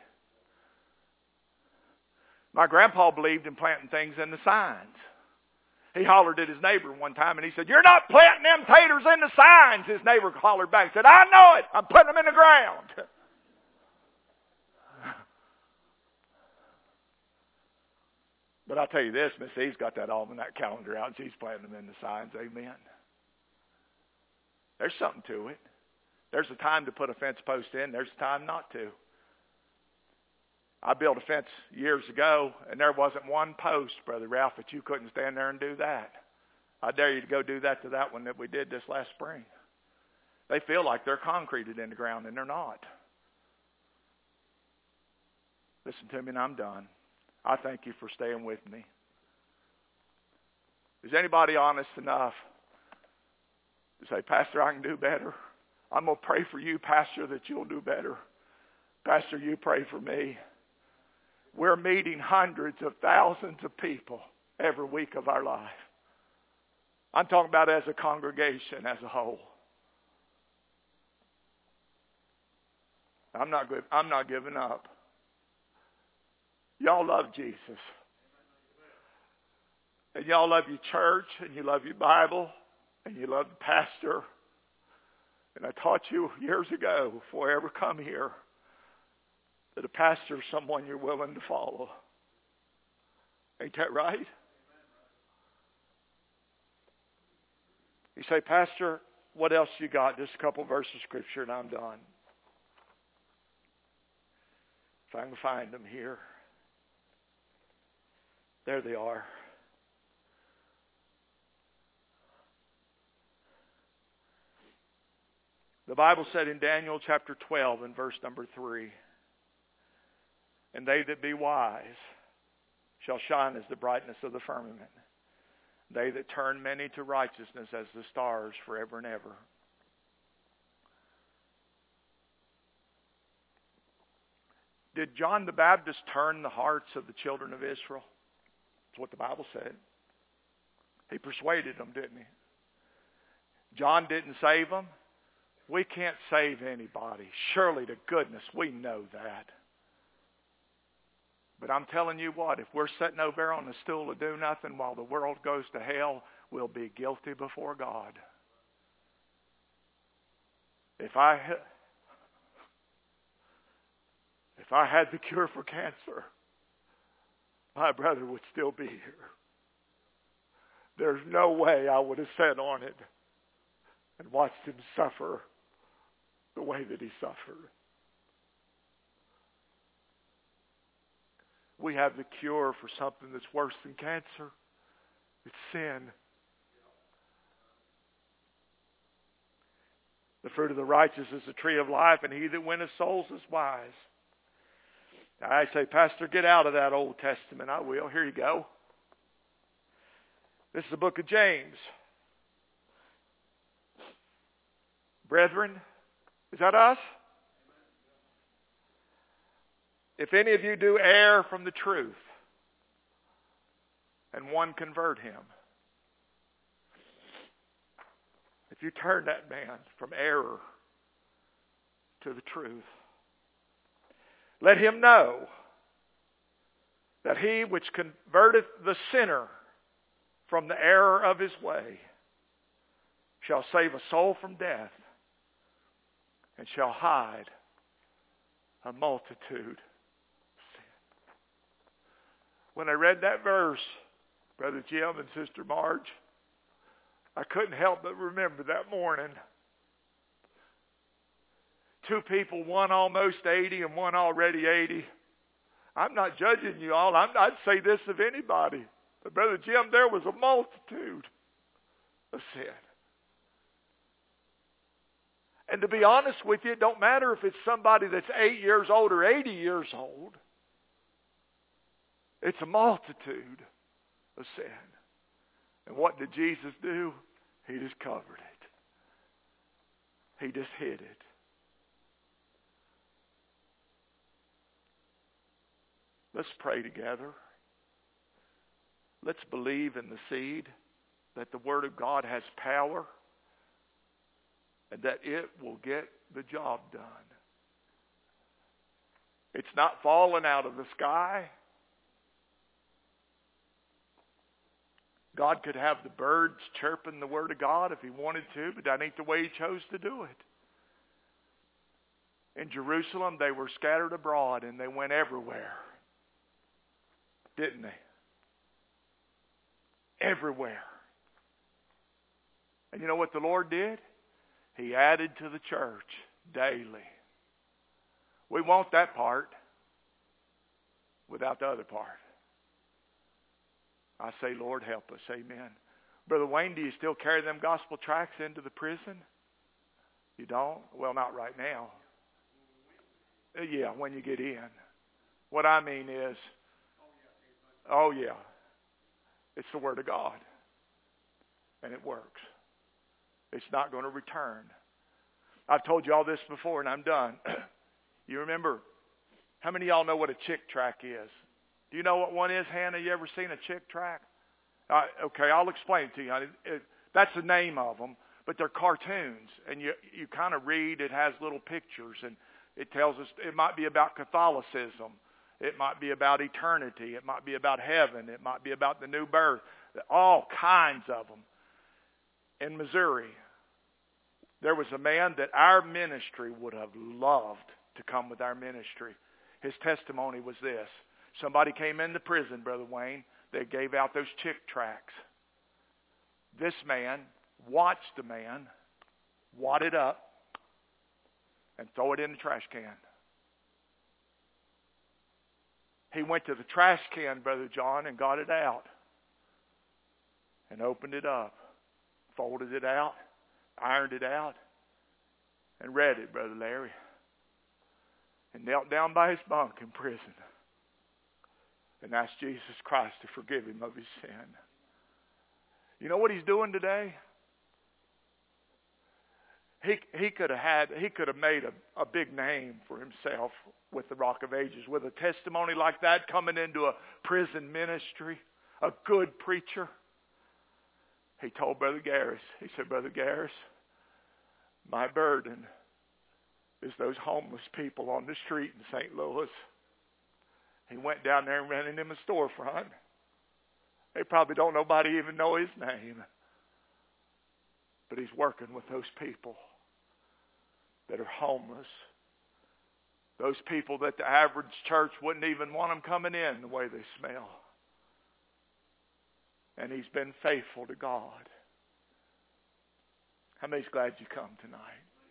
My grandpa believed in planting things in the signs. He hollered at his neighbor one time and he said, you're not planting them taters in the signs. His neighbor hollered back and said, I know it. I'm putting them in the ground. But I'll tell you this, Miss Eve's got that almanac calendar out and she's planting them in the signs. Amen. There's something to it. There's a time to put a fence post in. There's a time not to. I built a fence years ago, and there wasn't one post, Brother Ralph, that you couldn't stand there and do that. I dare you to go do that to that one that we did this last spring. They feel like they're concreted in the ground, and they're not. Listen to me, and I'm done. I thank you for staying with me. Is anybody honest enough to say, Pastor, I can do better? I'm going to pray for you, Pastor, that you'll do better. Pastor, you pray for me. We're meeting hundreds of thousands of people every week of our life. I'm talking about as a congregation, as a whole. I'm not, I'm not giving up. Y'all love Jesus. And y'all love your church, and you love your Bible, and you love the pastor. And I taught you years ago, before I ever come here, that a pastor is someone you're willing to follow. Ain't that right? You say, Pastor, what else you got? Just a couple verses of Scripture and I'm done. If I can find them here. There they are. The Bible said in Daniel chapter twelve and verse number three, and they that be wise shall shine as the brightness of the firmament. They that turn many to righteousness as the stars forever and ever. Did John the Baptist turn the hearts of the children of Israel? That's what the Bible said. He persuaded them, didn't he? John didn't save them. We can't save anybody. Surely to goodness we know that. But I'm telling you what, if we're sitting over there on the stool to do nothing while the world goes to hell, we'll be guilty before God. If I if I had the cure for cancer, my brother would still be here. There's no way I would have sat on it and watched him suffer the way that he suffered. We have the cure for something that's worse than cancer. It's sin. The fruit of the righteous is the tree of life, and he that winneth souls is wise. Now I say, Pastor, get out of that Old Testament. I will. Here you go. This is the book of James. Brethren, is that us? If any of you do err from the truth, and one convert him. If If you turn that man from error to the truth, let him know that he which converteth the sinner from the error of his way shall save a soul from death and shall hide a multitude of sin. When I read that verse, Brother Jim and Sister Marge, I couldn't help but remember that morning. Two people, one almost eighty and one already eighty. I'm not judging you all. I'm, I'd say this of anybody. But Brother Jim, there was a multitude of sin. And to be honest with you, it don't matter if it's somebody that's eight years old or eighty years old. It's a multitude of sin. And what did Jesus do? He just covered it. He just hid it. Let's pray together. Let's believe in the seed that the Word of God has power and that it will get the job done. It's not falling out of the sky. God could have the birds chirping the Word of God if He wanted to, but that ain't the way He chose to do it. In Jerusalem, they were scattered abroad and they went everywhere. Didn't they? Everywhere. And you know what the Lord did? He added to the church daily. We want that part without the other part. I say, Lord, help us. Amen. Brother Wayne, do you still carry them gospel tracts into the prison? You don't? Well, not right now. Uh, yeah, when you get in. What I mean is, oh yeah, it's the Word of God. And it works. It's not going to return. I've told you all this before and I'm done. You remember, how many of y'all know what a chick track is? Do you know what one is, Hannah? You ever seen a chick track? Uh, okay, I'll explain it to you. It, it, that's the name of them, but they're cartoons. And you, you kind of read, it has little pictures, and it tells us, it might be about Catholicism. It might be about eternity. It might be about heaven. It might be about the new birth. All kinds of them. In Missouri, there was a man that our ministry would have loved to come with our ministry. His testimony was this. Somebody came into prison, Brother Wayne. They gave out those chick tracts. This man watched the man wad it up and throw it in the trash can. He went to the trash can, Brother John, and got it out and opened it up, folded it out, ironed it out, and read it, Brother Larry, and knelt down by his bunk in prison and asked Jesus Christ to forgive him of his sin. You know what he's doing today? He he could have had he could have made a, a big name for himself with the Rock of Ages, with a testimony like that, coming into a prison ministry, a good preacher. He told Brother Garris, he said, Brother Garris, my burden is those homeless people on the street in Saint Louis. He went down there and rented him a storefront. They probably don't nobody even know his name. But he's working with those people that are homeless. Those people that the average church wouldn't even want them coming in the way they smell. And he's been faithful to God. How many's glad you come tonight?